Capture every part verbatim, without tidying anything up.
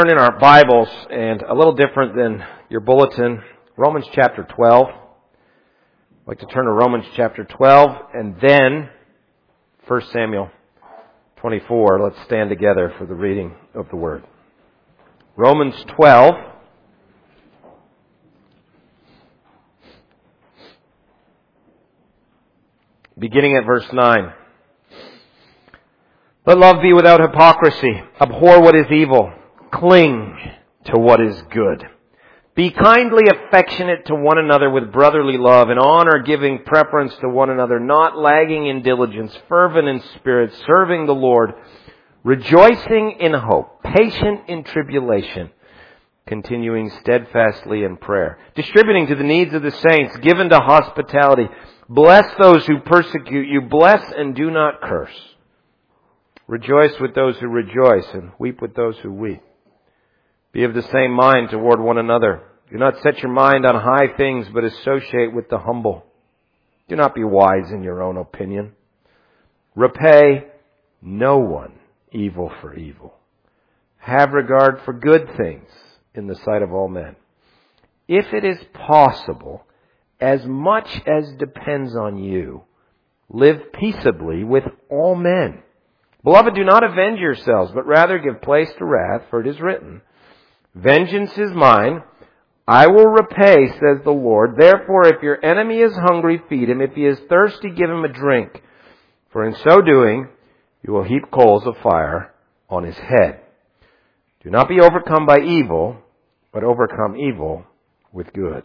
Turn in our Bibles, and a little different than your bulletin, Romans chapter twelve. I'd like to turn to Romans chapter twelve, and then First Samuel twenty-four. Let's stand together for the reading of the Word. Romans twelve. Beginning at verse nine. Let love be without hypocrisy. Abhor what is evil. Cling to what is good. Be kindly affectionate to one another with brotherly love and honor, giving preference to one another, not lagging in diligence, fervent in spirit, serving the Lord, rejoicing in hope, patient in tribulation, continuing steadfastly in prayer, distributing to the needs of the saints, given to hospitality. Bless those who persecute you. Bless and do not curse. Rejoice with those who rejoice and weep with those who weep. Be of the same mind toward one another. Do not set your mind on high things, but associate with the humble. Do not be wise in your own opinion. Repay no one evil for evil. Have regard for good things in the sight of all men. If it is possible, as much as depends on you, live peaceably with all men. Beloved, do not avenge yourselves, but rather give place to wrath, for it is written, vengeance is mine, I will repay, says the Lord. Therefore, if your enemy is hungry, feed him. If he is thirsty, give him a drink. For in so doing, you will heap coals of fire on his head. Do not be overcome by evil, but overcome evil with good.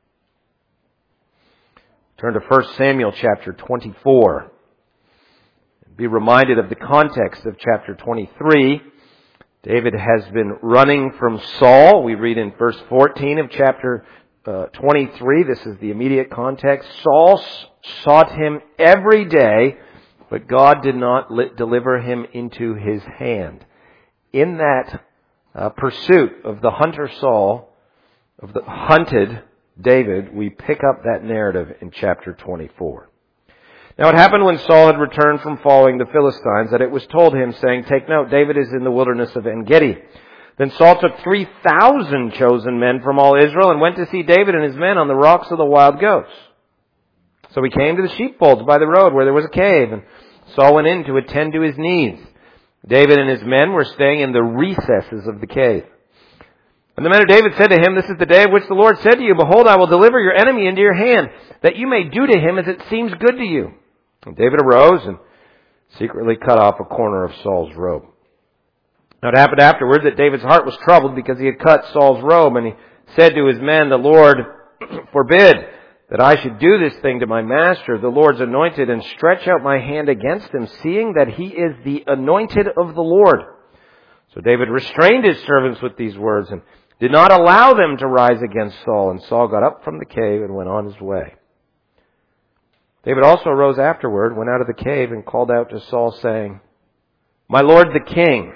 Turn to First Samuel chapter twenty-four. Be reminded of the context of chapter twenty-three. David has been running from Saul. We read in verse fourteen of chapter uh, twenty-three. This is the immediate context. Saul s- sought him every day, but God did not li- deliver him into his hand. In that uh, pursuit of the hunter Saul, of the hunted David, we pick up that narrative in chapter twenty-four. Now it happened when Saul had returned from following the Philistines that it was told him, saying, take note, David is in the wilderness of En-Gedi. Then Saul took three thousand chosen men from all Israel and went to see David and his men on the rocks of the wild goats. So he came to the sheepfolds by the road where there was a cave, and Saul went in to attend to his needs. David and his men were staying in the recesses of the cave. And the men of David said to him, this is the day of which the Lord said to you, behold, I will deliver your enemy into your hand, that you may do to him as it seems good to you. And David arose and secretly cut off a corner of Saul's robe. Now it happened afterward that David's heart was troubled because he had cut Saul's robe, and he said to his men, the Lord forbid that I should do this thing to my master, the Lord's anointed, and stretch out my hand against him, seeing that he is the anointed of the Lord. So David restrained his servants with these words and did not allow them to rise against Saul. And Saul got up from the cave and went on his way. David also arose afterward, went out of the cave, and called out to Saul, saying, my lord the king.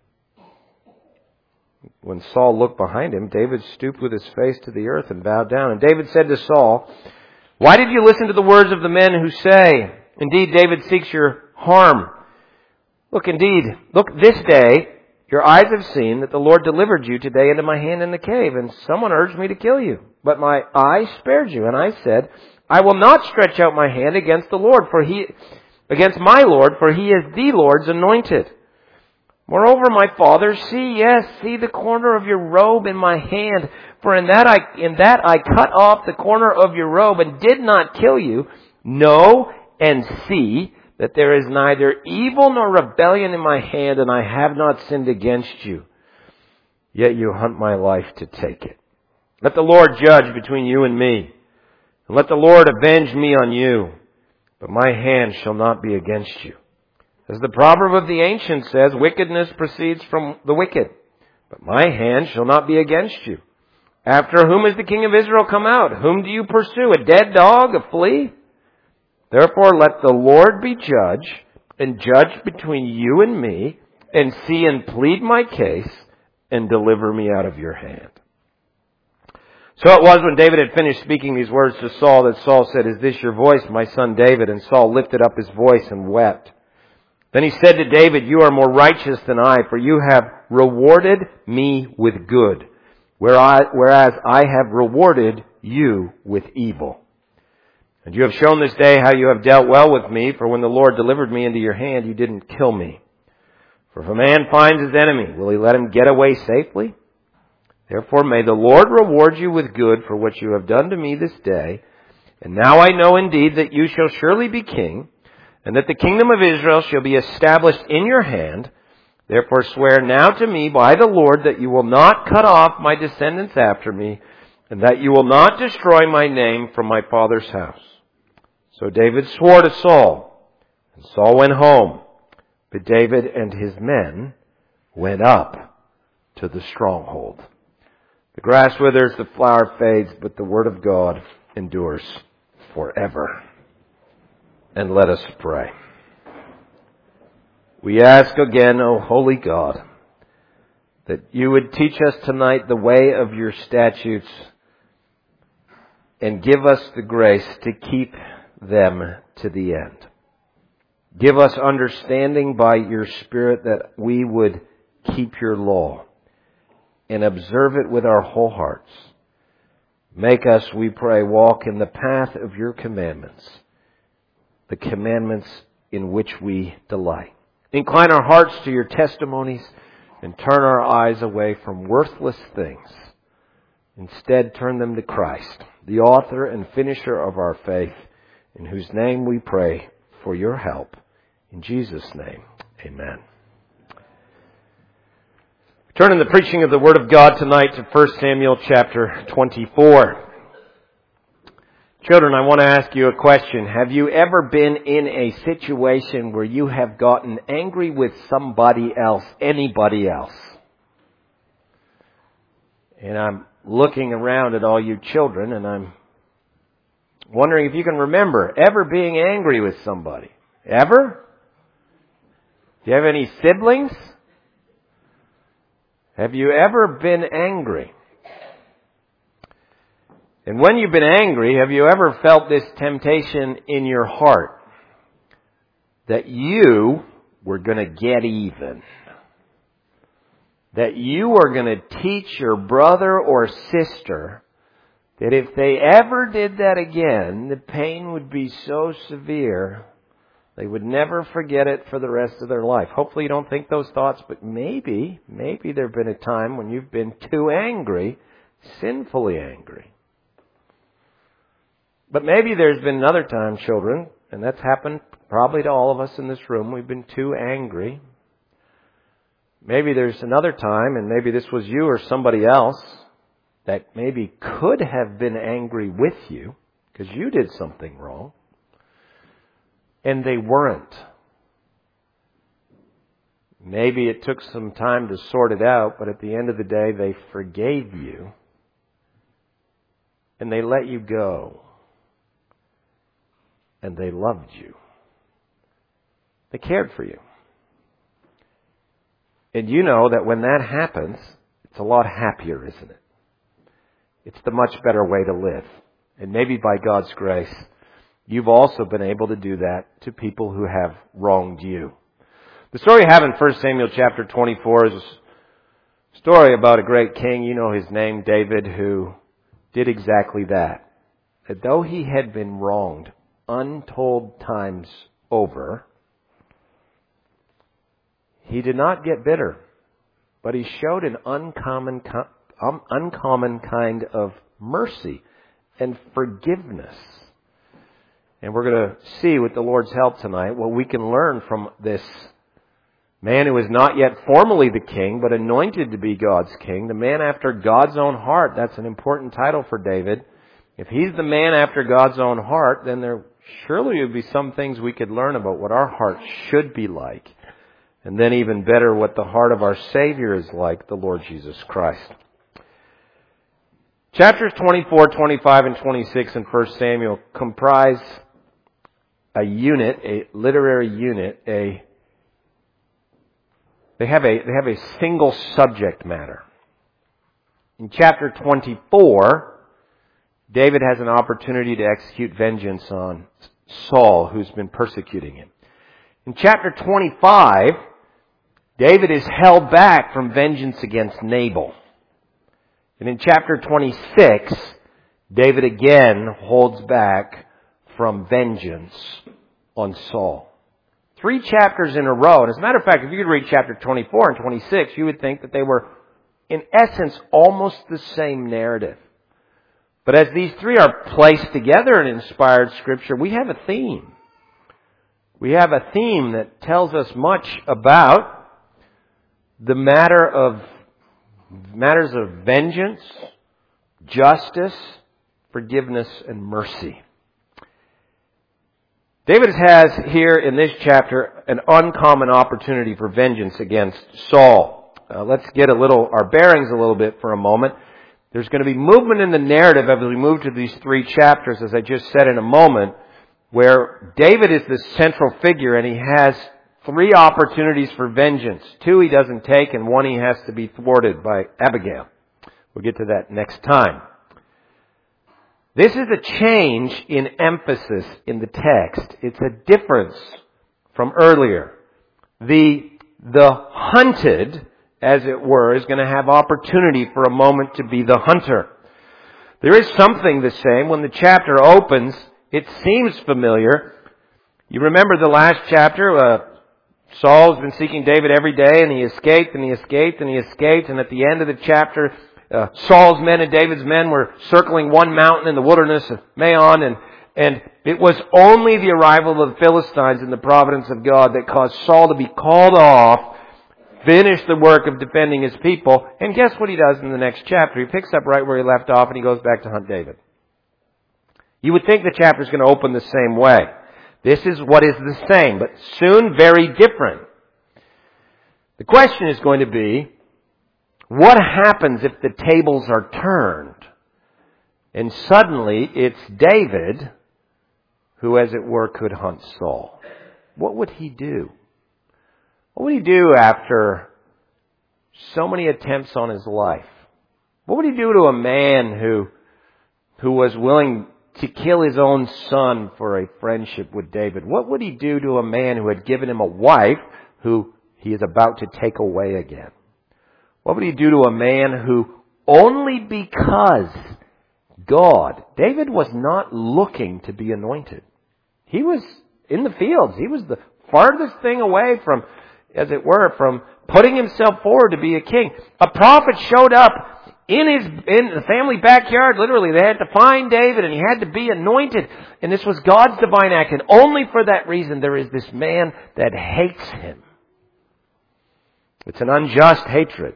When Saul looked behind him, David stooped with his face to the earth and bowed down. And David said to Saul, why did you listen to the words of the men who say, indeed, David seeks your harm? Look, indeed, look this day, your eyes have seen that the Lord delivered you today into my hand in the cave, and someone urged me to kill you. But my eye spared you, and I said, I will not stretch out my hand against the Lord, for he, against my Lord, for he is the Lord's anointed. Moreover, my father, see, yes, see the corner of your robe in my hand, for in that I, in that I cut off the corner of your robe and did not kill you. Know and see that there is neither evil nor rebellion in my hand, and I have not sinned against you. Yet you hunt my life to take it. Let the Lord judge between you and me, and let the Lord avenge me on you, but my hand shall not be against you. As the proverb of the ancient says, wickedness proceeds from the wicked, but my hand shall not be against you. After whom is the king of Israel come out? Whom do you pursue? A dead dog, a flea? Therefore let the Lord be judge, and judge between you and me, and see and plead my case, and deliver me out of your hand. So it was when David had finished speaking these words to Saul that Saul said, is this your voice, my son David? And Saul lifted up his voice and wept. Then he said to David, "You are more righteous than I, for you have rewarded me with good, whereas I have rewarded you with evil. And you have shown this day how you have dealt well with me, for when the Lord delivered me into your hand, you didn't kill me. For if a man finds his enemy, will he let him get away safely? Therefore may the Lord reward you with good for what you have done to me this day. And now I know indeed that you shall surely be king, and that the kingdom of Israel shall be established in your hand. Therefore swear now to me by the Lord that you will not cut off my descendants after me, and that you will not destroy my name from my father's house." So David swore to Saul, and Saul went home, but David and his men went up to the stronghold. The grass withers, the flower fades, but the word of God endures forever. And let us pray. We ask again, O holy God, that you would teach us tonight the way of your statutes and give us the grace to keep them to the end. Give us understanding by your Spirit that we would keep your law and observe it with our whole hearts. Make us, we pray, walk in the path of your commandments, the commandments in which we delight. Incline our hearts to your testimonies and turn our eyes away from worthless things. Instead, turn them to Christ, the author and finisher of our faith, in whose name we pray for your help. In Jesus' name, amen. Turn in the preaching of the Word of God tonight to First Samuel chapter twenty-four. Children, I want to ask you a question. Have you ever been in a situation where you have gotten angry with somebody else, anybody else? And I'm looking around at all you children, and I'm wondering if you can remember ever being angry with somebody. Ever? Do you have any siblings? Have you ever been angry? And when you've been angry, have you ever felt this temptation in your heart that you were going to get even? That you were going to teach your brother or sister that if they ever did that again, the pain would be so severe they would never forget it for the rest of their life. Hopefully you don't think those thoughts, but maybe, maybe there have been a time when you've been too angry, sinfully angry. But maybe there's been another time, children, and that's happened probably to all of us in this room, we've been too angry. Maybe there's another time, and maybe this was you or somebody else, that maybe could have been angry with you because you did something wrong. And they weren't. Maybe it took some time to sort it out, but at the end of the day, they forgave you. And they let you go. And they loved you. They cared for you. And you know that when that happens, it's a lot happier, isn't it? It's the much better way to live. And maybe by God's grace, you've also been able to do that to people who have wronged you. The story I have in First Samuel chapter twenty-four is a story about a great king, you know his name, David, who did exactly that. That though he had been wronged untold times over, he did not get bitter, but he showed an uncommon, um, uncommon kind of mercy and forgiveness. And we're going to see with the Lord's help tonight what we can learn from this man who is not yet formally the king, but anointed to be God's king, the man after God's own heart. That's an important title for David. If he's the man after God's own heart, then there surely would be some things we could learn about what our heart should be like. And then even better, what the heart of our Savior is like, the Lord Jesus Christ. Chapters twenty-four, twenty-five, and twenty-six in First Samuel comprise a unit, a literary unit, a they have a they have a single subject matter. In chapter twenty-four, David has an opportunity to execute vengeance on Saul, who's been persecuting him. In chapter twenty-five, David is held back from vengeance against Nabal. And in chapter twenty-six, David again holds back from vengeance on Saul. Three chapters in a row. And as a matter of fact, if you could read chapter twenty-four and twenty-six, you would think that they were, in essence, almost the same narrative. But as these three are placed together in inspired Scripture, we have a theme. We have a theme that tells us much about the matter of matters of vengeance, justice, forgiveness, and mercy. David has here in this chapter an uncommon opportunity for vengeance against Saul. Uh, let's get a little our bearings a little bit for a moment. There's going to be movement in the narrative as we move to these three chapters, as I just said in a moment, where David is the central figure and he has three opportunities for vengeance. Two he doesn't take and one he has to be thwarted by Abigail. We'll get to that next time. This is a change in emphasis in the text. It's a difference from earlier. The, the hunted, as it were, is going to have opportunity for a moment to be the hunter. There is something the same. When the chapter opens, it seems familiar. You remember the last chapter, uh, Saul's been seeking David every day, and he escaped, and he escaped, and he escaped, and at the end of the chapter, Uh, Saul's men and David's men were circling one mountain in the wilderness of Maon, and, and it was only the arrival of the Philistines in the providence of God that caused Saul to be called off, finish the work of defending his people, and guess what he does in the next chapter? He picks up right where he left off and he goes back to hunt David. You would think the chapter is going to open the same way. This is what is the same, but soon very different. The question is going to be, what happens if the tables are turned and suddenly it's David who, as it were, could hunt Saul? What would he do? What would he do after so many attempts on his life? What would he do to a man who, who was willing to kill his own son for a friendship with David? What would he do to a man who had given him a wife who he is about to take away again? What would he do to a man who, only because God, David was not looking to be anointed. He was in the fields. He was the farthest thing away from, as it were, from putting himself forward to be a king. A prophet showed up in his, in the family backyard. Literally, they had to find David and he had to be anointed. And this was God's divine act. And only for that reason there is this man that hates him. It's an unjust hatred.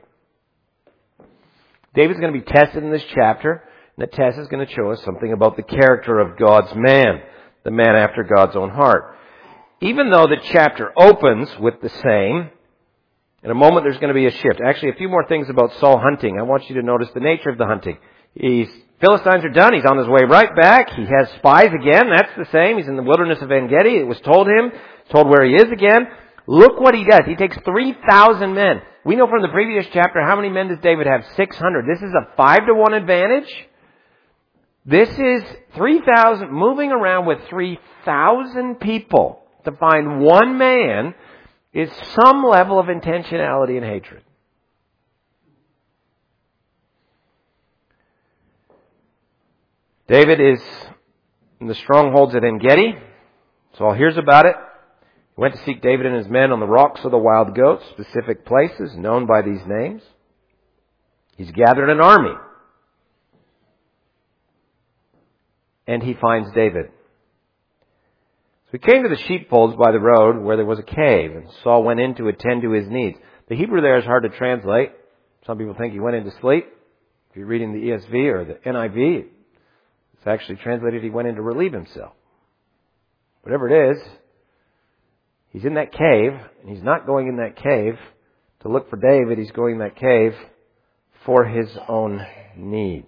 David's going to be tested in this chapter, and the test is going to show us something about the character of God's man, the man after God's own heart. Even though the chapter opens with the same, in a moment there's going to be a shift. Actually, a few more things about Saul hunting. I want you to notice the nature of the hunting. He's, Philistines are done. He's on his way right back. He has spies again. That's the same. He's in the wilderness of En-Gedi. It was told him, told where he is again. Look what he does. He takes three thousand men. We know from the previous chapter, how many men does David have? six hundred. This is a five to one advantage. This is three thousand, moving around with three thousand people to find one man is some level of intentionality and hatred. David is in the strongholds at En-Gedi. Saul hears about it. He went to seek David and his men on the rocks of the wild goats, specific places known by these names. He's gathered an army. And he finds David. So he came to the sheepfolds by the road where there was a cave, and Saul went in to attend to his needs. The Hebrew there is hard to translate. Some people think he went in to sleep. If you're reading the E S V or the N I V, it's actually translated he went in to relieve himself. Whatever it is, he's in that cave, and he's not going in that cave to look for David. He's going in that cave for his own needs.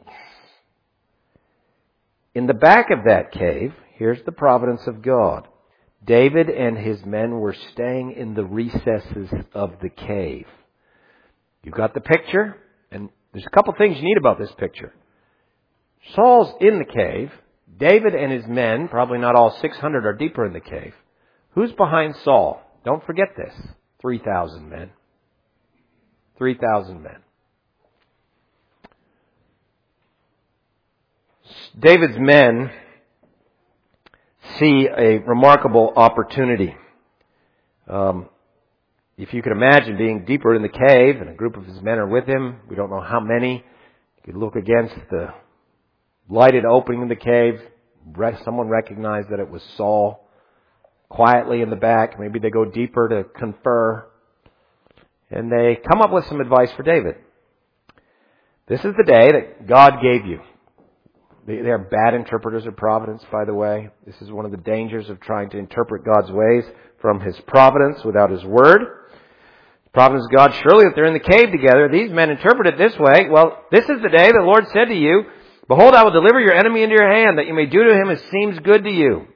In the back of that cave, here's the providence of God. David and his men were staying in the recesses of the cave. You've got the picture, and there's a couple things you need about this picture. Saul's in the cave. David and his men, probably not all six hundred, are deeper in the cave. Who's behind Saul? Don't forget this. three thousand men. three thousand men. David's men see a remarkable opportunity. Um, if you could imagine being deeper in the cave and a group of his men are with him, we don't know how many. You could look against the lighted opening in the cave. Someone recognized that it was Saul. Quietly in the back, maybe they go deeper to confer. And they come up with some advice for David. This is the day that God gave you. They are bad interpreters of providence, by the way. This is one of the dangers of trying to interpret God's ways from His providence without His word. The providence of God, surely that they're in the cave together. These men interpret it this way. Well, this is the day the Lord said to you, behold, I will deliver your enemy into your hand, that you may do to him as seems good to you.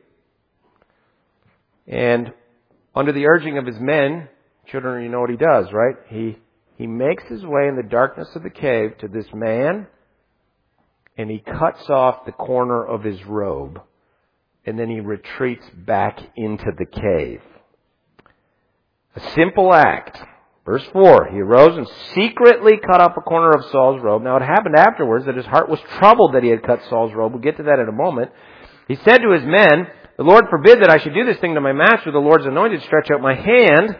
And under the urging of his men, children, you know what he does, right? He he makes his way in the darkness of the cave to this man, and he cuts off the corner of his robe, and then he retreats back into the cave. A simple act. Verse four, he arose and secretly cut off a corner of Saul's robe. Now it happened afterwards that his heart was troubled that he had cut Saul's robe. We'll get to that in a moment. He said to his men, the Lord forbid that I should do this thing to my master, the Lord's anointed, stretch out my hand.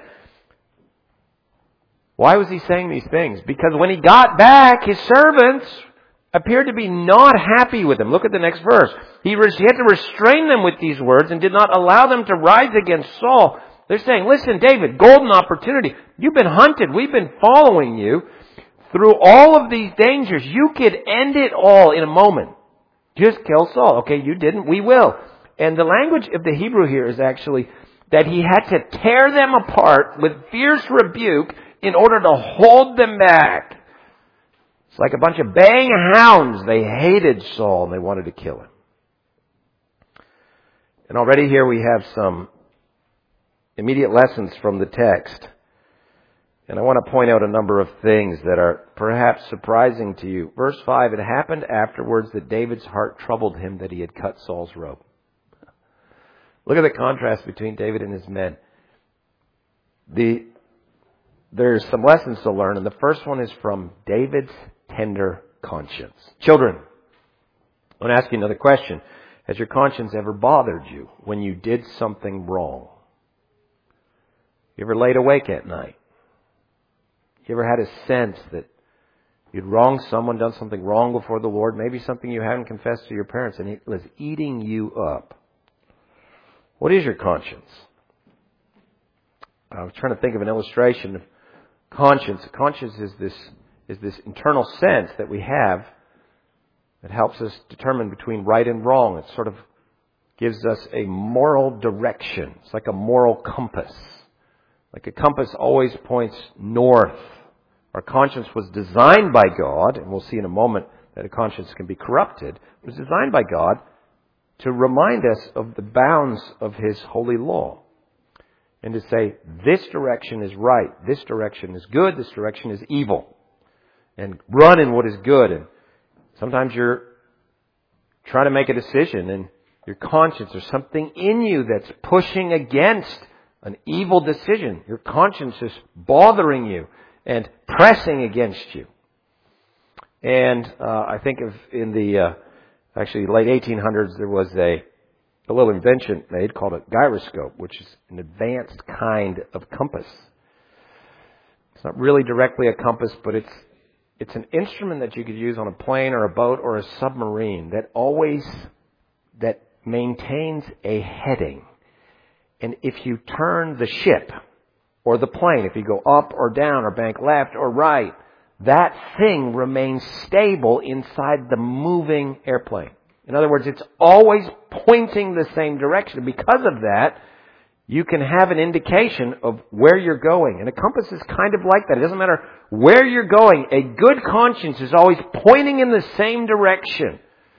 Why was he saying these things? Because when he got back, his servants appeared to be not happy with him. Look at the next verse. He, res- he had to restrain them with these words and did not allow them to rise against Saul. They're saying, listen, David, golden opportunity. You've been hunted. We've been following you through all of these dangers. You could end it all in a moment. Just kill Saul. Okay, you didn't. We will. And the language of the Hebrew here is actually that he had to tear them apart with fierce rebuke in order to hold them back. It's like a bunch of baying hounds. They hated Saul and they wanted to kill him. And already here we have some immediate lessons from the text. And I want to point out a number of things that are perhaps surprising to you. Verse five, it happened afterwards that David's heart troubled him that he had cut Saul's robe. Look at the contrast between David and his men. The, there's some lessons to learn, and the first one is from David's tender conscience. Children, I want to ask you another question. Has your conscience ever bothered you when you did something wrong? You ever laid awake at night? You ever had a sense that you'd wronged someone, done something wrong before the Lord, maybe something you hadn't confessed to your parents, and it was eating you up? What is your conscience? I was trying to think of an illustration of conscience. Conscience is this is this internal sense that we have that helps us determine between right and wrong. It sort of gives us a moral direction. It's like a moral compass. Like a compass always points north. Our conscience was designed by God, and we'll see in a moment that a conscience can be corrupted. It was designed by God to remind us of the bounds of His holy law. And to say, this direction is right, this direction is good, this direction is evil. And run in what is good. And sometimes you're trying to make a decision and your conscience, there's something in you that's pushing against an evil decision. Your conscience is bothering you and pressing against you. And uh, I think of in the uh, actually late eighteen hundreds, there was a, a little invention made called a gyroscope, which is an advanced kind of compass. It's not really directly a compass, but it's it's an instrument that you could use on a plane or a boat or a submarine that always that maintains a heading. And if you turn the ship or the plane, if you go up or down or bank left or right, that thing remains stable inside the moving airplane. In other words, it's always pointing the same direction. Because of that, you can have an indication of where you're going. And a compass is kind of like that. It doesn't matter where you're going. A good conscience is always pointing in the same direction.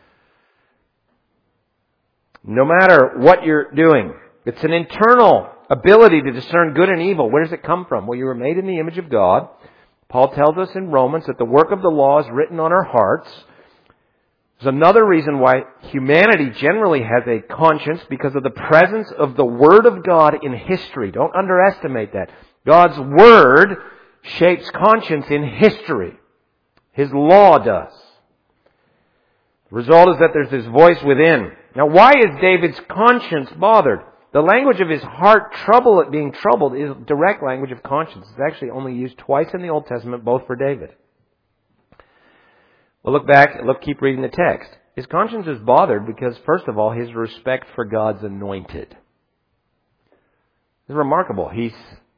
No matter what you're doing. It's an internal ability to discern good and evil. Where does it come from? Well, you were made in the image of God. Paul tells us in Romans that the work of the law is written on our hearts There's another reason why humanity generally has a conscience, because of the presence of the Word of God in history. Don't underestimate that. God's Word shapes conscience in history. His law does. The result is that there's this voice within. Now, why is David's conscience bothered? The language of his heart trouble being troubled is direct language of conscience. It's actually only used twice in the Old Testament, both for David. Well, look back, look, keep reading the text. His conscience is bothered because, first of all, his respect for God's anointed. It's remarkable. He's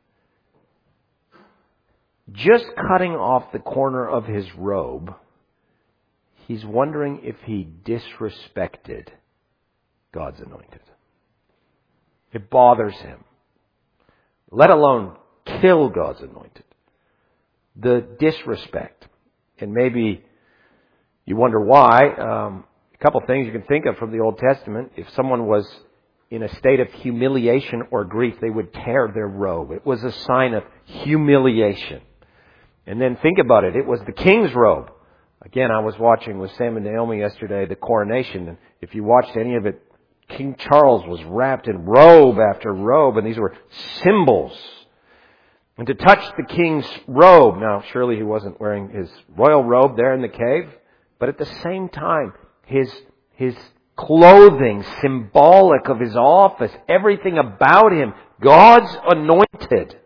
just cutting off the corner of his robe. He's wondering if he disrespected God's anointed. It bothers him. Let alone kill God's anointed. The disrespect. And maybe you wonder why. Um, a couple things you can think of from the Old Testament. If someone was in a state of humiliation or grief, they would tear their robe. It was a sign of humiliation. And then think about it. It was the king's robe. Again, I was watching with Sam and Naomi yesterday the coronation. And if you watched any of it, King Charles was wrapped in robe after robe. And these were symbols. And to touch the king's robe. Now, surely he wasn't wearing his royal robe there in the cave. But at the same time, his, his clothing, symbolic of his office, everything about him, God's anointed.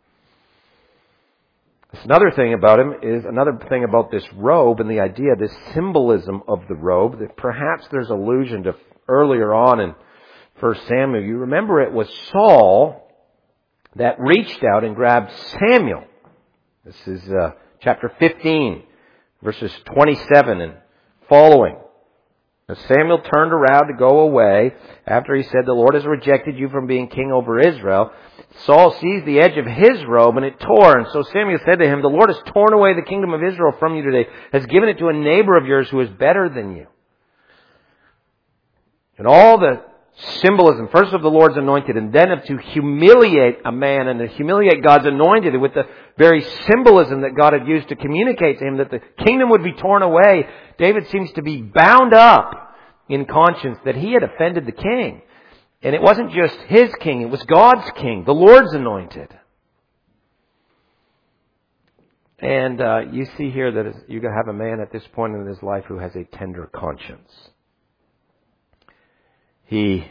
There's another thing about him is another thing about this robe and the idea, this symbolism of the robe, that perhaps there's allusion to earlier on in First Samuel. You remember it was Saul that reached out and grabbed Samuel. This is uh, chapter fifteen. Verses twenty-seven and following. As Samuel turned around to go away, after he said, "The Lord has rejected you from being king over Israel," Saul seized the edge of his robe and it tore. And so Samuel said to him, "The Lord has torn away the kingdom of Israel from you today, has given it to a neighbor of yours who is better than you." And all the symbolism, first of the Lord's anointed, and then of to humiliate a man and to humiliate God's anointed with the very symbolism that God had used to communicate to him that the kingdom would be torn away. David seems to be bound up in conscience that he had offended the king. And it wasn't just his king, it was God's king, the Lord's anointed. And uh, you see here that you have a man at this point in his life who has a tender conscience. He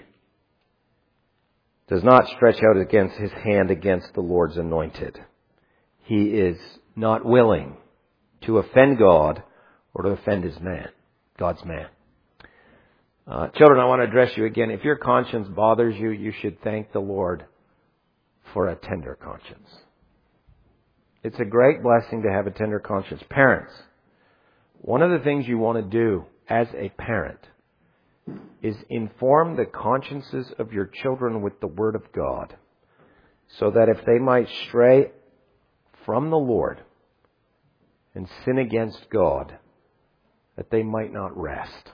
does not stretch out against his hand against the Lord's anointed. He is not willing to offend God or to offend his man, God's man. Uh, children, I want to address you again. If your conscience bothers you, you should thank the Lord for a tender conscience. It's a great blessing to have a tender conscience. Parents, one of the things you want to do as a parent is inform the consciences of your children with the Word of God, so that if they might stray from the Lord and sin against God, that they might not rest.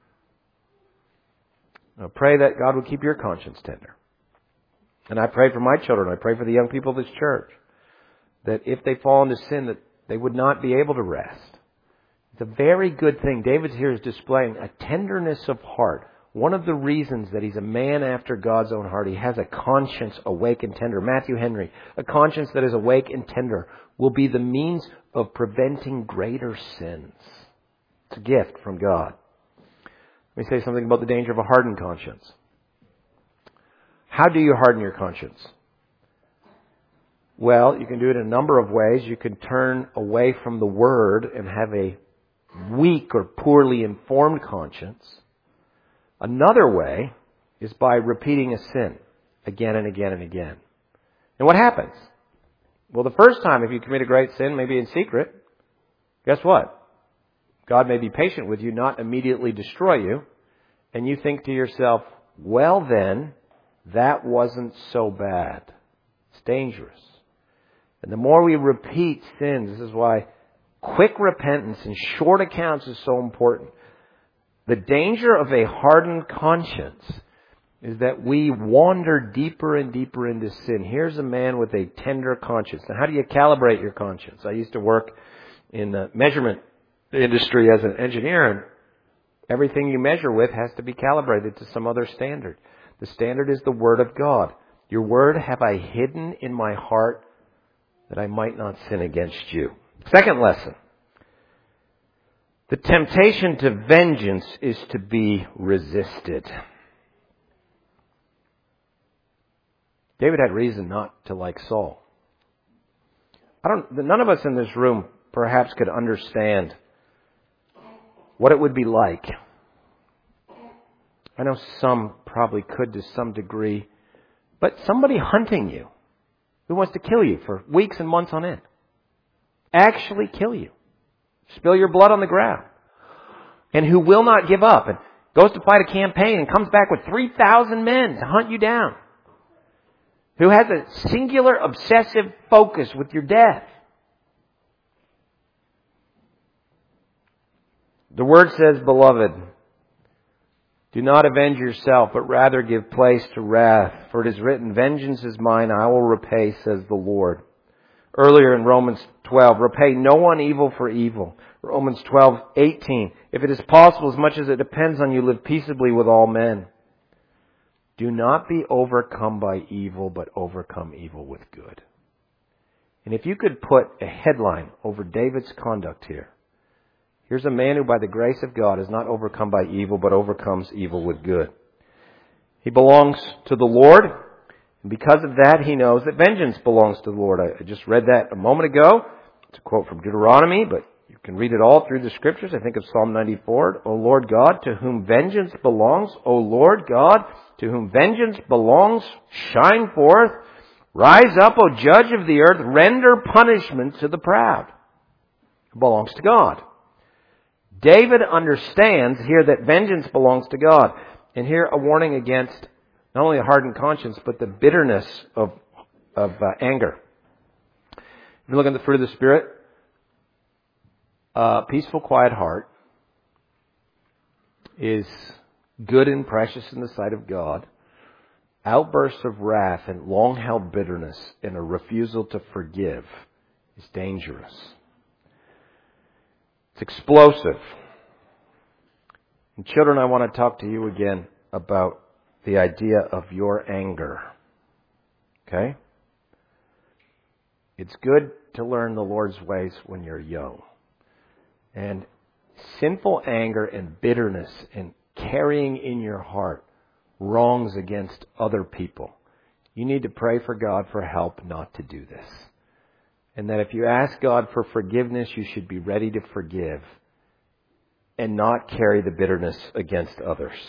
Now pray that God will keep your conscience tender. And I pray for my children, I pray for the young people of this church, that if they fall into sin, that they would not be able to rest. It's a very good thing. David here is displaying a tenderness of heart. One of the reasons that he's a man after God's own heart, he has a conscience awake and tender. Matthew Henry, a conscience that is awake and tender will be the means of preventing greater sins. It's a gift from God. Let me say something about the danger of a hardened conscience. How do you harden your conscience? Well, you can do it in a number of ways. You can turn away from the Word and have a weak or poorly informed conscience. Another way is by repeating a sin again and again and again. And what happens? Well, the first time, if you commit a great sin, maybe in secret, guess what? God may be patient with you, not immediately destroy you. And you think to yourself, well then, that wasn't so bad. It's dangerous. And the more we repeat sins, this is why quick repentance and short accounts is so important. The danger of a hardened conscience is that we wander deeper and deeper into sin. Here's a man with a tender conscience. Now, how do you calibrate your conscience? I used to work in the measurement industry as an engineer, and Everything you measure with has to be calibrated to some other standard. The standard is the Word of God. Your Word have I hidden in my heart that I might not sin against you. Second lesson. The temptation to vengeance is to be resisted. David had reason not to like Saul. I don't, none of us in this room perhaps could understand what it would be like. I know some probably could to some degree, but somebody hunting you who wants to kill you for weeks and months on end, actually kill you, spill your blood on the ground, and who will not give up and goes to fight a campaign and comes back with three thousand men to hunt you down, who has a singular obsessive focus with your death. The Word says, beloved, do not avenge yourself, but rather give place to wrath. For it is written, vengeance is mine, I will repay, says the Lord. Earlier in Romans twelve, repay no one evil for evil. Romans twelve eighteen, if it is possible, as much as it depends on you, live peaceably with all men. Do not be overcome by evil, but overcome evil with good. And if you could put a headline over David's conduct here, here's a man who by the grace of God is not overcome by evil, but overcomes evil with good. He belongs to the Lord, and because of that, he knows that vengeance belongs to the Lord. I just read that a moment ago. It's a quote from Deuteronomy, but you can read it all through the Scriptures. I think of Psalm ninety-four. O Lord God, to whom vengeance belongs, O Lord God, to whom vengeance belongs, shine forth. Rise up, O Judge of the earth, render punishment to the proud. It belongs to God. David understands here that vengeance belongs to God. And here a warning against not only a hardened conscience, but the bitterness of, of uh, anger. If you look at the fruit of the Spirit, a peaceful, quiet heart is good and precious in the sight of God. Outbursts of wrath and long-held bitterness and a refusal to forgive is dangerous. It's explosive. And children, I want to talk to you again about the idea of your anger. Okay? It's good to learn the Lord's ways when you're young. And sinful anger and bitterness and carrying in your heart wrongs against other people. You need to pray for God for help not to do this. And that if you ask God for forgiveness, you should be ready to forgive and not carry the bitterness against others.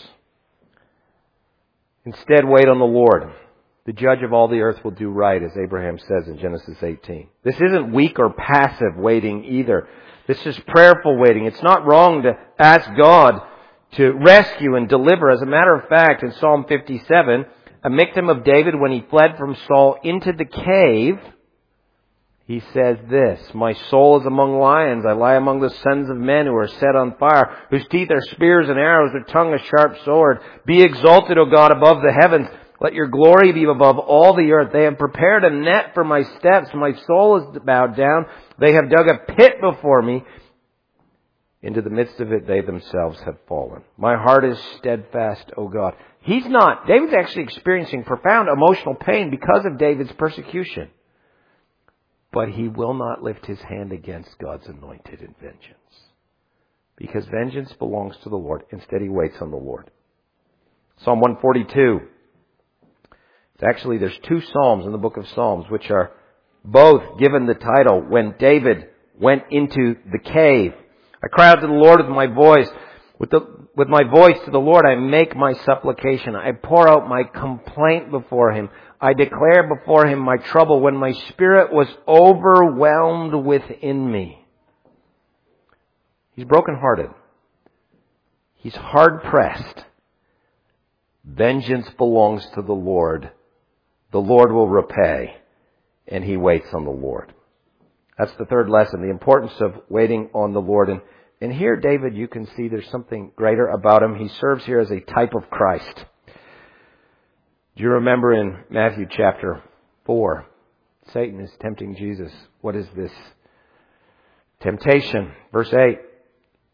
Instead, wait on the Lord. The judge of all the earth will do right, as Abraham says in Genesis eighteen. This isn't weak or passive waiting either. This is prayerful waiting. It's not wrong to ask God to rescue and deliver. As a matter of fact, in Psalm fifty-seven, a Michtam of David, when he fled from Saul into the cave, he says this, my soul is among lions. I lie among the sons of men who are set on fire, whose teeth are spears and arrows, their tongue a sharp sword. Be exalted, O God, above the heavens. Let your glory be above all the earth. They have prepared a net for my steps. My soul is bowed down. They have dug a pit before me. Into the midst of it, they themselves have fallen. My heart is steadfast, O God. He's not. David's actually experiencing profound emotional pain because of David's persecution. But he will not lift his hand against God's anointed in vengeance. Because vengeance belongs to the Lord. Instead, he waits on the Lord. Psalm one forty-two. It's actually, there's two Psalms in the book of Psalms, which are both given the title, When David Went Into the Cave. I cry out to the Lord with my voice. With the, with my voice to the Lord, I make my supplication. I pour out my complaint before Him. I declare before Him my trouble when my spirit was overwhelmed within me. He's brokenhearted. He's hard-pressed. Vengeance belongs to the Lord. The Lord will repay. And he waits on the Lord. That's the third lesson, the importance of waiting on the Lord. And, and here, David, you can see there's something greater about him. He serves here as a type of Christ. Do you remember in Matthew chapter four, Satan is tempting Jesus. What is this temptation? Verse eight.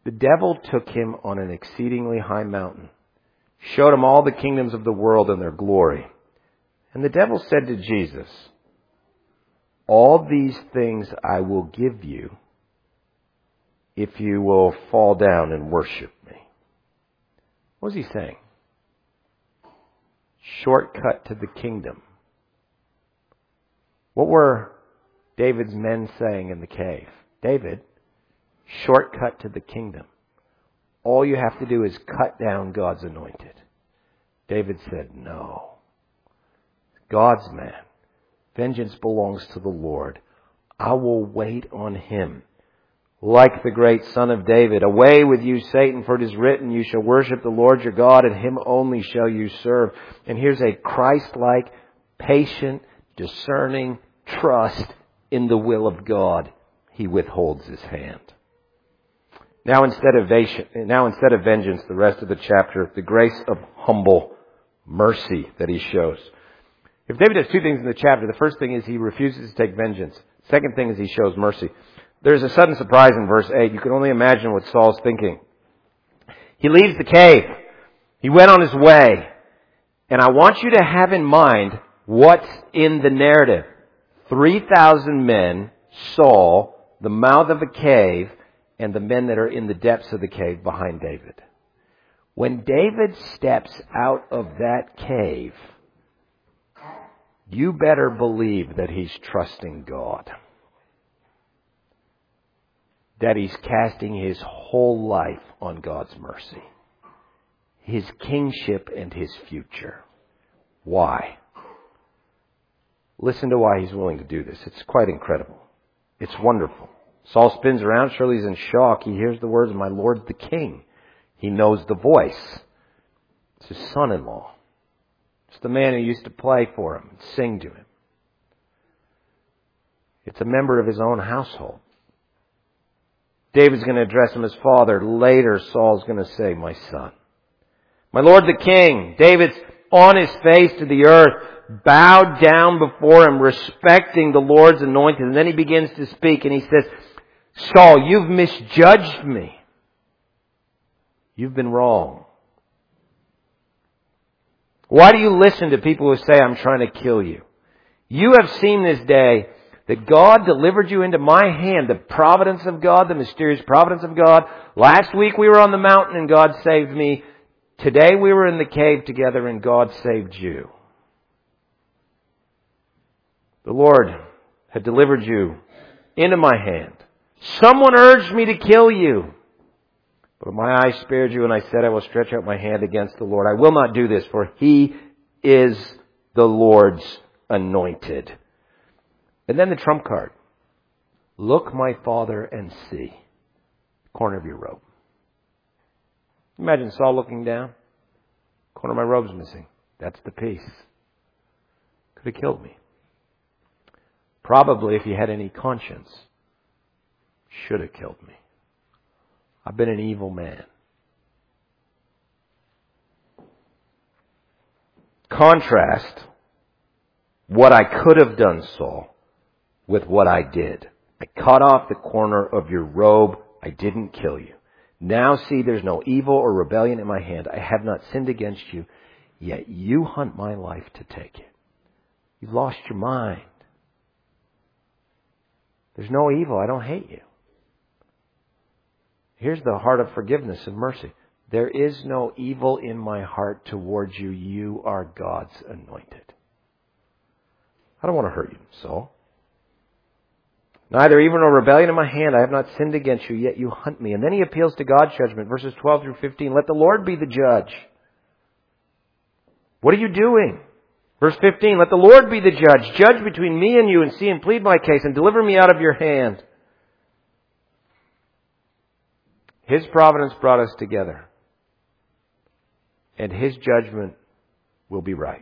the devil took him on an exceedingly high mountain, showed him all the kingdoms of the world and their glory. And the devil said to Jesus, all these things I will give you if you will fall down and worship me. What was he saying? Shortcut to the kingdom. What were David's men saying in the cave? David, shortcut to the kingdom. All you have to do is cut down God's anointed. David said, no. God's man. Vengeance belongs to the Lord. I will wait on him. Like the great son of David, away with you, Satan, for it is written, you shall worship the Lord your God, and him only shall you serve. And here's a Christ-like, patient, discerning trust in the will of God. He withholds his hand. Now instead of now instead of vengeance, the rest of the chapter, the grace of humble mercy that he shows. If David does two things in the chapter, the first thing is he refuses to take vengeance. Second thing is he shows mercy. There's a sudden surprise in verse eight. You can only imagine what Saul's thinking. He leaves the cave. He went on his way. And I want you to have in mind what's in the narrative. three thousand men saw the mouth of a cave and the men that are in the depths of the cave behind David. When David steps out of that cave, you better believe that he's trusting God. That he's casting his whole life on God's mercy. His kingship and his future. Why? Listen to why he's willing to do this. It's quite incredible. It's wonderful. Saul spins around. Surely he's in shock. He hears the words of my Lord the King. He knows the voice. It's his son-in-law. It's the man who used to play for him and sing to him. It's a member of his own household. David's going to address him as father. Later, Saul's going to say, my son. My Lord the King. David's on his face to the earth, bowed down before him, respecting the Lord's anointed. And then he begins to speak and he says, Saul, you've misjudged me. You've been wrong. Why do you listen to people who say, I'm trying to kill you? You have seen this day that God delivered you into my hand, the providence of God, the mysterious providence of God. Last week we were on the mountain and God saved me. Today we were in the cave together and God saved you. The Lord had delivered you into my hand. Someone urged me to kill you. But my eye spared you and I said, I will stretch out my hand against the Lord. I will not do this, for he is the Lord's anointed. And then the trump card. Look, my father, and see. Corner of your robe. Imagine Saul looking down. Corner of my robe's missing. That's the piece. Could have killed me. Probably, if he had any conscience, should have killed me. I've been an evil man. Contrast what I could have done, Saul, with what I did. I cut off the corner of your robe. I didn't kill you. Now see, there's no evil or rebellion in my hand. I have not sinned against you, yet you hunt my life to take it. You've lost your mind. There's no evil. I don't hate you. Here's the heart of forgiveness and mercy. There is no evil in my heart towards you. You are God's anointed. I don't want to hurt you, Saul. Neither evil nor rebellion in my hand. I have not sinned against you, yet you hunt me. And then he appeals to God's judgment. Verses twelve through fifteen. Let the Lord be the judge. What are you doing? Verse fifteen. Let the Lord be the judge. Judge between me and you and see and plead my case and deliver me out of your hand. His providence brought us together. And his judgment will be right.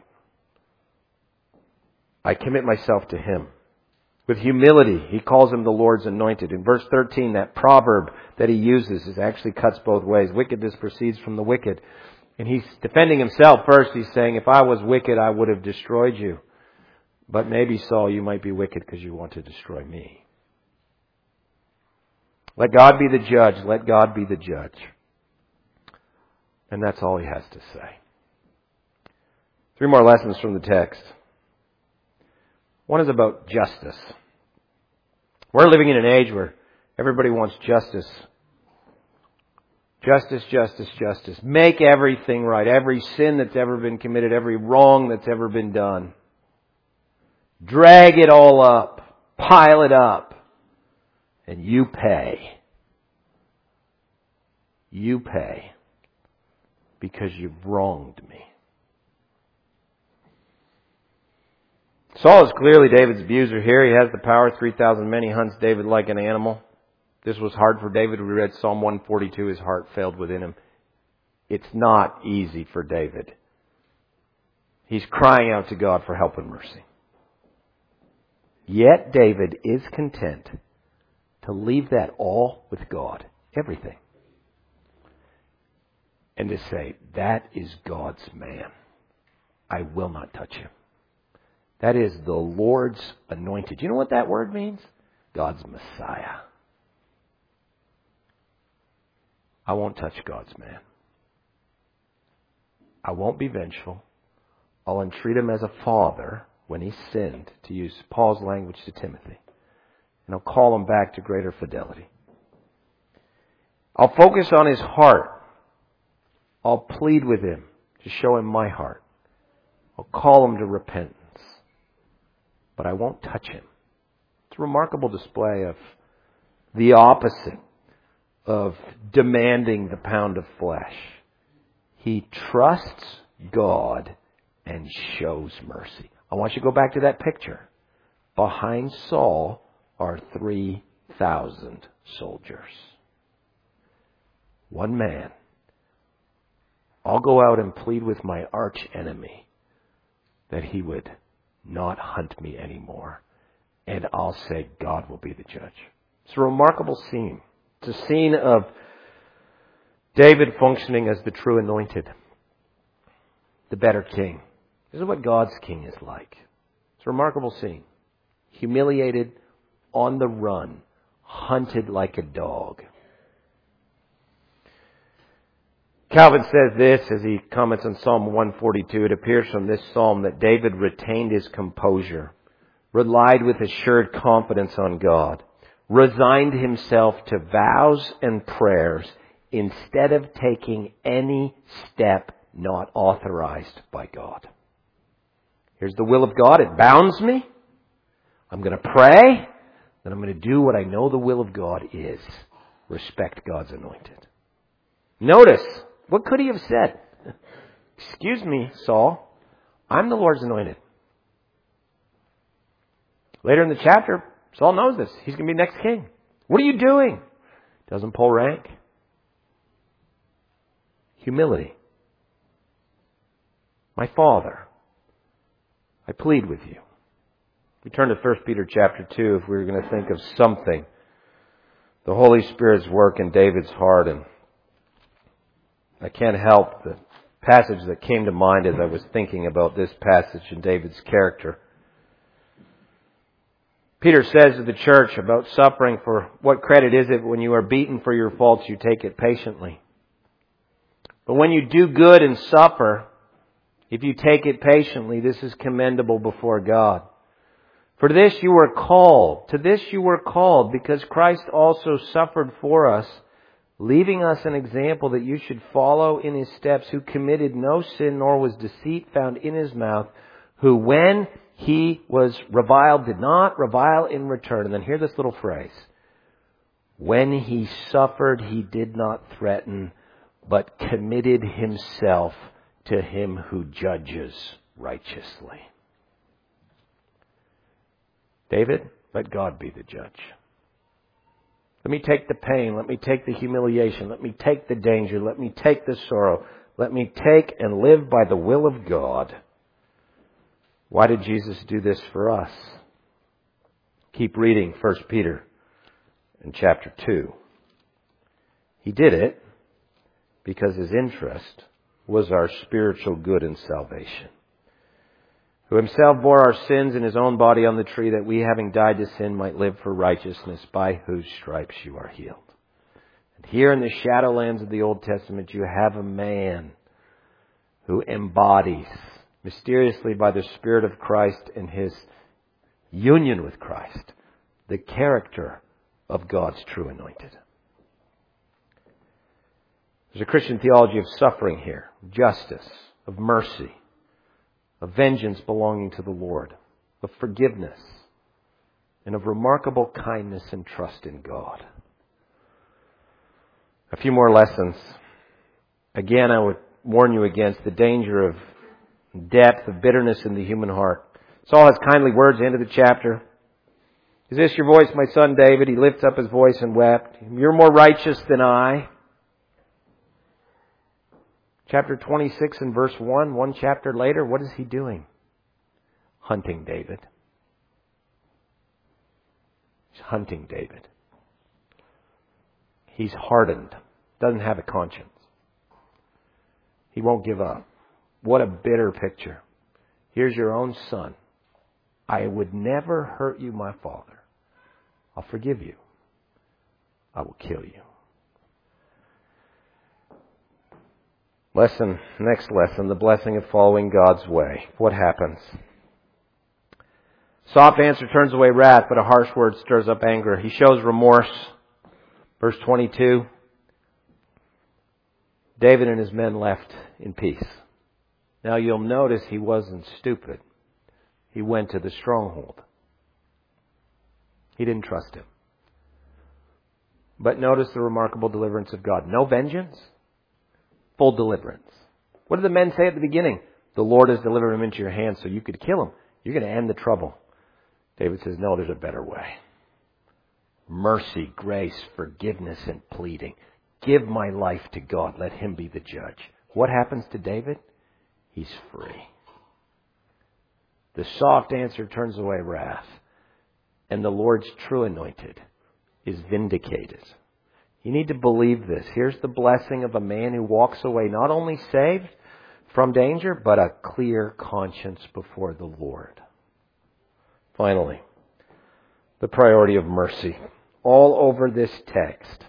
I commit myself to him. With humility, he calls him the Lord's anointed. In verse thirteen, that proverb that he uses is actually cuts both ways. Wickedness proceeds from the wicked. And he's defending himself first. He's saying, if I was wicked, I would have destroyed you. But maybe, Saul, you might be wicked because you want to destroy me. Let God be the judge. Let God be the judge. And that's all he has to say. Three more lessons from the text. One is about justice. We're living in an age where everybody wants justice. Justice, justice, justice. Make everything right. Every sin that's ever been committed, every wrong that's ever been done. Drag it all up. Pile it up. And you pay. You pay. Because you've wronged me. Saul is clearly David's abuser here. He has the power, three thousand men. He hunts David like an animal. This was hard for David. We read Psalm one forty-two. His heart failed within him. It's not easy for David. He's crying out to God for help and mercy. Yet David is content to leave that all with God. Everything. And to say, that is God's man. I will not touch him. That is the Lord's anointed. You know what that word means? God's Messiah. I won't touch God's man. I won't be vengeful. I'll entreat him as a father when he sinned, to use Paul's language to Timothy. And I'll call him back to greater fidelity. I'll focus on his heart. I'll plead with him to show him my heart. I'll call him to repentance. But I won't touch him. It's a remarkable display of the opposite of demanding the pound of flesh. He trusts God and shows mercy. I want you to go back to that picture. Behind Saul are three thousand soldiers. One man. I'll go out and plead with my arch enemy that he would not hunt me anymore. And I'll say God will be the judge. It's a remarkable scene. It's a scene of David functioning as the true anointed. The better king. This is what God's king is like. It's a remarkable scene. Humiliated, on the run, hunted like a dog. Calvin says this as he comments on Psalm one forty-two. It appears from this psalm that David retained his composure, relied with assured confidence on God, resigned himself to vows and prayers instead of taking any step not authorized by God. Here's the will of God. It bounds me. I'm going to pray. Then I'm going to do what I know the will of God is. Respect God's anointed. Notice, what could he have said? Excuse me, Saul. I'm the Lord's anointed. Later in the chapter, Saul knows this. He's going to be next king. What are you doing? Doesn't pull rank. Humility. My Father, I plead with you. We turn to First Peter chapter two if we were going to think of something. The Holy Spirit's work in David's heart. And I can't help the passage that came to mind as I was thinking about this passage in David's character. Peter says to the church about suffering, for what credit is it when you are beaten for your faults, you take it patiently. But when you do good and suffer, if you take it patiently, this is commendable before God. For this you were called, to this you were called, because Christ also suffered for us, leaving us an example that you should follow in his steps, who committed no sin, nor was deceit found in his mouth, who when he was reviled did not revile in return. And then hear this little phrase. When he suffered, he did not threaten, but committed himself to him who judges righteously. David, let God be the judge. Let me take the pain. Let me take the humiliation. Let me take the danger. Let me take the sorrow. Let me take and live by the will of God. Why did Jesus do this for us? Keep reading First Peter in chapter two. He did it because his interest was our spiritual good and salvation. Who himself bore our sins in his own body on the tree, that we, having died to sin, might live for righteousness, by whose stripes you are healed. Here in the shadowlands of the Old Testament, you have a man who embodies, mysteriously by the Spirit of Christ and his union with Christ, the character of God's true anointed. There's a Christian theology of suffering here, of justice, of mercy, of vengeance belonging to the Lord, of forgiveness, and of remarkable kindness and trust in God. A few more lessons. Again, I would warn you against the danger of depth, of bitterness in the human heart. Saul has kindly words at the end of the chapter. Is this your voice, my son David? He lifts up his voice and wept. You're more righteous than I. Chapter twenty-six and verse one, one chapter later, what is he doing? Hunting David. He's hunting David. He's hardened. Doesn't have a conscience. He won't give up. What a bitter picture. Here's your own son. I would never hurt you, my father. I'll forgive you. I will kill you. Lesson, next lesson, the blessing of following God's way. What happens? Soft answer turns away wrath, but a harsh word stirs up anger. He shows remorse. Verse twenty-two. David and his men left in peace. Now you'll notice he wasn't stupid. He went to the stronghold. He didn't trust him. But notice the remarkable deliverance of God. No vengeance, full deliverance. What did the men say at the beginning? The Lord has delivered him into your hands so you could kill him. You're going to end the trouble. David says, no, there's a better way. Mercy, grace, forgiveness, and pleading. Give my life to God. Let him be the judge. What happens to David? He's free. The soft answer turns away wrath. And the Lord's true anointed is vindicated. You need to believe this. Here's the blessing of a man who walks away not only saved from danger, but a clear conscience before the Lord. Finally, the priority of mercy. All over this text.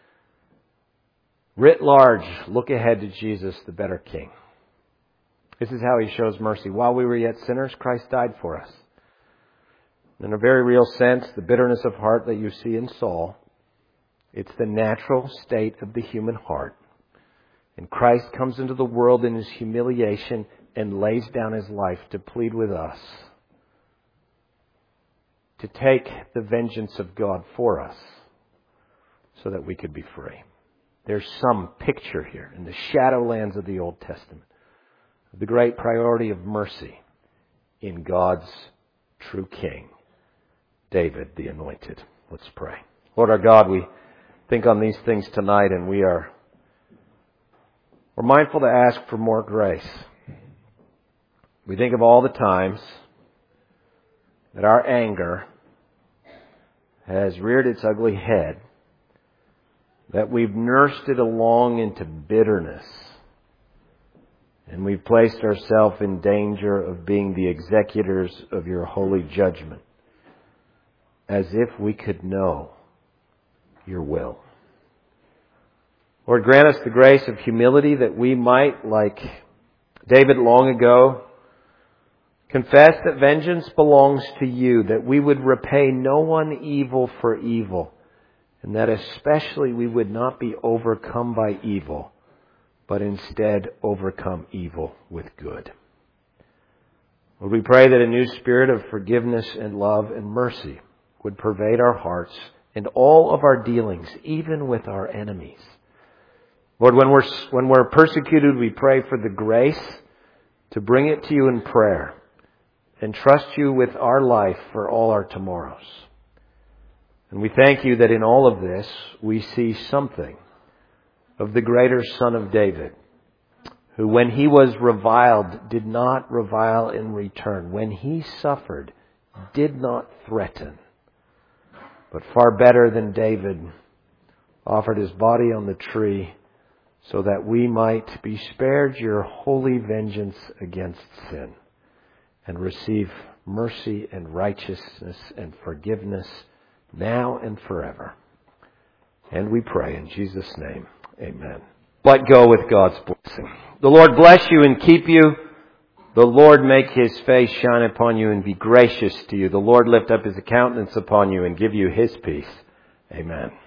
Writ large, look ahead to Jesus, the better King. This is how he shows mercy. While we were yet sinners, Christ died for us. In a very real sense, the bitterness of heart that you see in Saul, it's the natural state of the human heart. And Christ comes into the world in his humiliation and lays down his life to plead with us, to take the vengeance of God for us so that we could be free. There's some picture here in the shadowlands of the Old Testament of the great priority of mercy in God's true King, David the Anointed. Let's pray. Lord our God, we think on these things tonight, and we are we're mindful to ask for more grace. We think of all the times that our anger has reared its ugly head, that we've nursed it along into bitterness, and we've placed ourselves in danger of being the executors of your holy judgment, as if we could know your will. Lord, grant us the grace of humility that we might, like David long ago, confess that vengeance belongs to you, that we would repay no one evil for evil, and that especially we would not be overcome by evil, but instead overcome evil with good. Lord, we pray that a new spirit of forgiveness and love and mercy would pervade our hearts and all of our dealings, even with our enemies. Lord, when we're, when we're persecuted, we pray for the grace to bring it to you in prayer and trust you with our life for all our tomorrows. And we thank you that in all of this, we see something of the greater Son of David, who when he was reviled, did not revile in return. When he suffered, did not threaten, but far better than David, offered his body on the tree so that we might be spared your holy vengeance against sin and receive mercy and righteousness and forgiveness now and forever. And we pray in Jesus' name. Amen. Let go with God's blessing. The Lord bless you and keep you. The Lord make His face shine upon you and be gracious to you. The Lord lift up His countenance upon you and give you His peace. Amen.